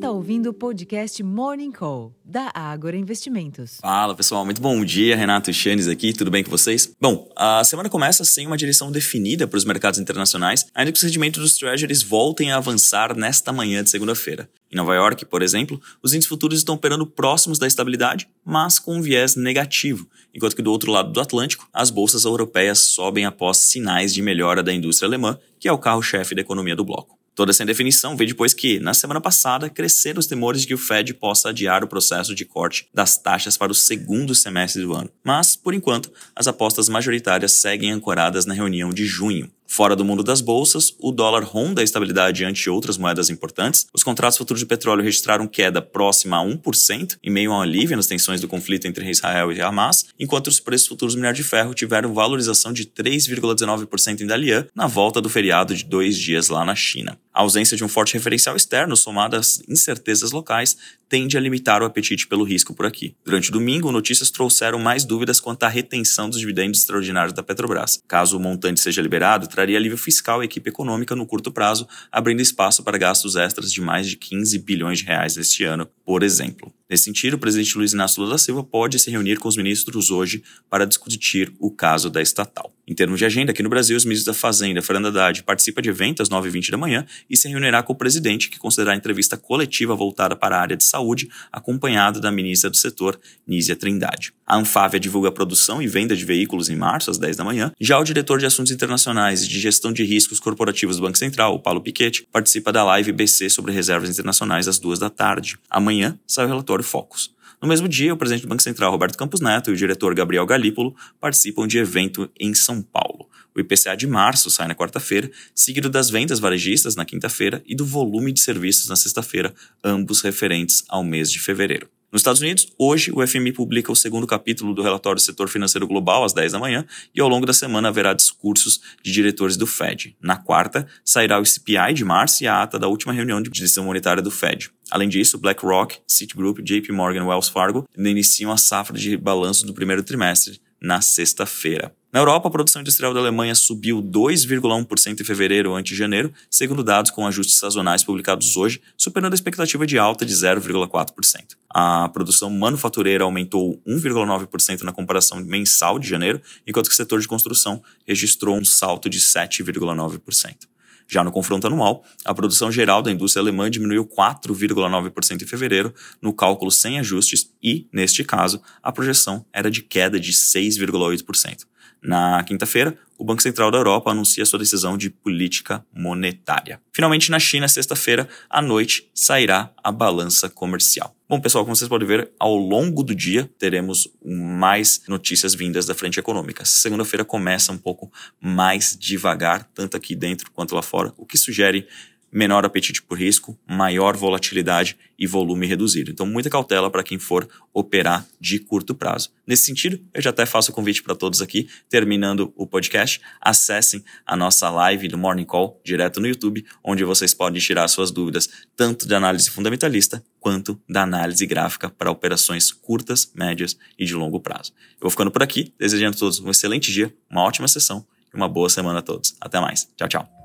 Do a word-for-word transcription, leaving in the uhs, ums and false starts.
está ouvindo o podcast Morning Call, da Ágora Investimentos. Fala pessoal, muito bom dia, Renato Chanes aqui, tudo bem com vocês? Bom, a semana começa sem uma direção definida para os mercados internacionais, ainda que os rendimentos dos treasuries voltem a avançar nesta manhã de segunda-feira. Em Nova York, por exemplo, os índices futuros estão operando próximos da estabilidade, mas com um viés negativo, enquanto que do outro lado do Atlântico, as bolsas europeias sobem após sinais de melhora da indústria alemã, que é o carro-chefe da economia do bloco. Toda essa indefinição veio depois que, na semana passada, cresceram os temores de que o Fed possa adiar o processo de corte das taxas para o segundo semestre do ano. Mas, por enquanto, as apostas majoritárias seguem ancoradas na reunião de junho. Fora do mundo das bolsas, o dólar ronda a estabilidade ante outras moedas importantes. Os contratos futuros de petróleo registraram queda próxima a um por cento, em meio a um alívio nas tensões do conflito entre Israel e Hamas, enquanto os preços futuros do minério de ferro tiveram valorização de três vírgula dezenove por cento em Dalian na volta do feriado de dois dias lá na China. A ausência de um forte referencial externo, somada às incertezas locais, tende a limitar o apetite pelo risco por aqui. Durante o domingo, notícias trouxeram mais dúvidas quanto à retenção dos dividendos extraordinários da Petrobras. Caso o montante seja liberado, traria alívio fiscal à equipe econômica no curto prazo, abrindo espaço para gastos extras de mais de quinze bilhões de reais este ano, por exemplo. Nesse sentido, o presidente Luiz Inácio Lula da Silva pode se reunir com os ministros hoje para discutir o caso da estatal. Em termos de agenda, aqui no Brasil, os ministros da Fazenda, Fernando Haddad, participa de evento às nove e vinte da manhã e se reunirá com o presidente, que considerará a entrevista coletiva voltada para a área de saúde, acompanhado da ministra do setor, Nízia Trindade. A Anfávia divulga a produção e venda de veículos em março, às dez da manhã. Já o diretor de Assuntos Internacionais e de Gestão de Riscos Corporativos do Banco Central, o Paulo Piketty, participa da live B C sobre reservas internacionais às duas da tarde. Amanhã sai o relatório Focus. No mesmo dia, o presidente do Banco Central, Roberto Campos Neto, e o diretor Gabriel Galípolo participam de evento em São Paulo. O I P C A de março sai na quarta-feira, seguido das vendas varejistas na quinta-feira e do volume de serviços na sexta-feira, ambos referentes ao mês de fevereiro. Nos Estados Unidos, hoje o F M I publica o segundo capítulo do relatório do setor financeiro global às dez da manhã e ao longo da semana haverá discursos de diretores do Fed. Na quarta, sairá o C P I de março e a ata da última reunião de decisão monetária do Fed. Além disso, BlackRock, Citigroup, J P Morgan e Wells Fargo iniciam a safra de balanço do primeiro trimestre na sexta-feira. Na Europa, a produção industrial da Alemanha subiu dois vírgula um por cento em fevereiro ante janeiro, segundo dados com ajustes sazonais publicados hoje, superando a expectativa de alta de zero vírgula quatro por cento. A produção manufatureira aumentou um vírgula nove por cento na comparação mensal de janeiro, enquanto que o setor de construção registrou um salto de sete vírgula nove por cento. Já no confronto anual, a produção geral da indústria alemã diminuiu quatro vírgula nove por cento em fevereiro, no cálculo sem ajustes, e, neste caso, a projeção era de queda de seis vírgula oito por cento. Na quinta-feira, o Banco Central da Europa anuncia sua decisão de política monetária. Finalmente, na China, sexta-feira, à noite, sairá a balança comercial. Bom, pessoal, como vocês podem ver, ao longo do dia teremos mais notícias vindas da frente econômica. Segunda-feira começa um pouco mais devagar, tanto aqui dentro quanto lá fora, o que sugere menor apetite por risco, maior volatilidade e volume reduzido. Então, muita cautela para quem for operar de curto prazo. Nesse sentido, eu já até faço o convite para todos aqui, terminando o podcast, acessem a nossa live do Morning Call direto no YouTube, onde vocês podem tirar suas dúvidas tanto da análise fundamentalista quanto da análise gráfica para operações curtas, médias e de longo prazo. Eu vou ficando por aqui, desejando a todos um excelente dia, uma ótima sessão e uma boa semana a todos. Até mais. Tchau, tchau.